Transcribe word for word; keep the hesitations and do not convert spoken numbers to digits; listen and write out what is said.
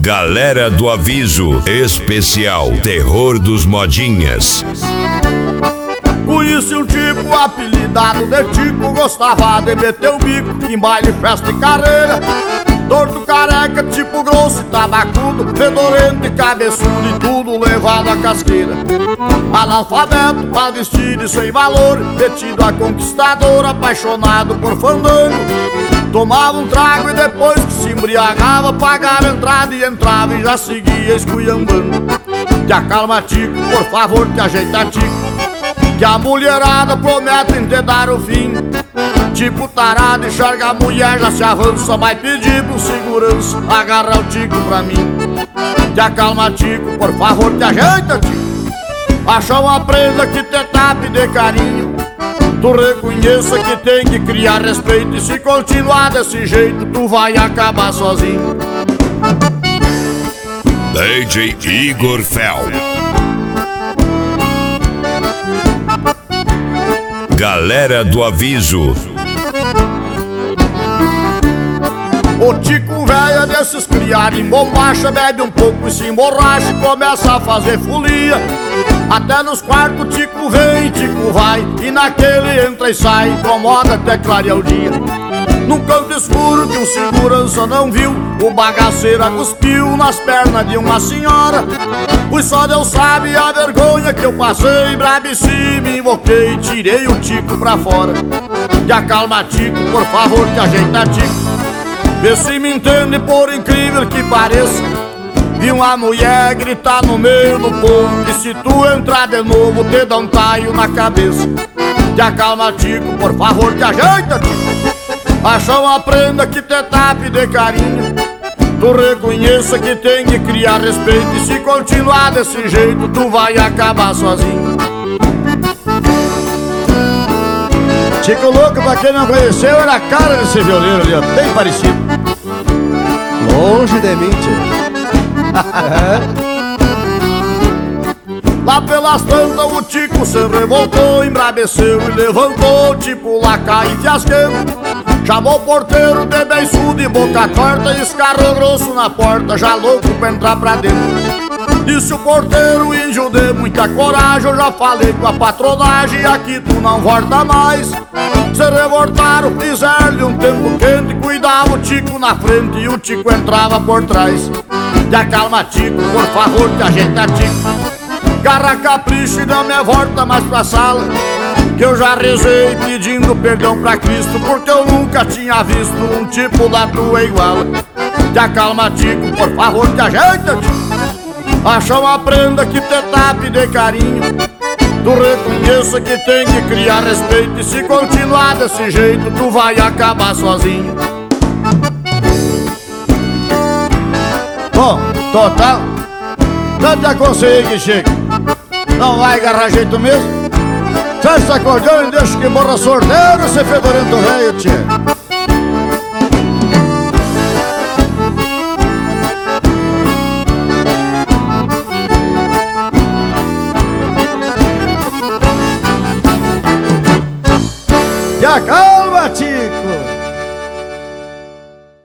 Galera do Aviso Especial Terror dos Modinhas. Conheci um tipo apelidado de Tico, gostava de meter o bico em baile, festa e carreira. Torto, careca, tipo grosso, tabacudo, fedorento e cabeçudo e tudo levado à casqueira. Analfabeto, mal vestido e sem valor, metido a conquistador, apaixonado por fandango. Tomava um trago e depois que se embriagava, pagava a entrada e entrava e já seguia esculhambando. Te acalma, Tico, por favor, te ajeita, Tico, que a mulherada promete te dar o fim. Tipo tarado, enxerga a mulher, já se avança, vai pedir pro segurança agarrar o Tico pra mim. Te acalma, Tico, por favor, te ajeita, Tico, acha uma prenda que te tape de carinho. Tu reconheça que tem que criar respeito, e se continuar desse jeito tu vai acabar sozinho. D J Igor Fel. Galera do Aviso. O Tico velho é desses criados em bombacha, bebe um pouco e se emborracha e começa a fazer folia. Até nos quartos o Tico vem, Tico vai, e naquele entra e sai, incomoda até clarear o dia. Num canto escuro que um segurança não viu, o bagaceiro cuspiu nas pernas de uma senhora. Pois só Deus sabe a vergonha que eu passei, brabeci, me invoquei e tirei o Tico pra fora. Te acalma, Tico, por favor, te ajeita, Tico, vê se me entende, por incrível que pareça. Vi uma mulher gritar no meio do povo, que se tu entrar de novo te dá um taio na cabeça. Te acalma, Tico, por favor, te ajeita, Tico, acha uma prenda que te tape de carinho. Tu reconheça que tem que criar respeito, e se continuar desse jeito tu vai acabar sozinho. Tico louco, pra quem não conheceu, era a cara desse violeiro ali, ó, bem parecido. Longe de mim, tio. Lá pelas tantas o Tico se revoltou, embrabeceu e levantou, tipo lacaio e fiasqueiro. Chamou o porteiro de beiçudo e boca torta, e escarrou grosso na porta, já louco pra entrar pra dentro. Disse o porteiro, índio de muita coragem, eu já falei com a patronagem, aqui tu não volta mais. Se revoltaram, fizeram-lhe um tempo quente, cuidava o Tico na frente e o Tico entrava por trás. Te acalma, Tico, por favor, te ajeita, Tico, garra capricho e não me volta mais pra sala, que eu já rezei pedindo perdão pra Cristo, porque eu nunca tinha visto um tipo da tua igual. Te acalma, Tico, por favor, te ajeita, Tico, acha uma prenda que te tape de carinho. Tu reconheça que tem que criar respeito, e se continuar desse jeito tu vai acabar sozinho. Bom, total, já te aconselhei que chega, não vai agarrar jeito mesmo. Sai esse acordeão e deixa que morra sorteiro esse fedorento velho, tia.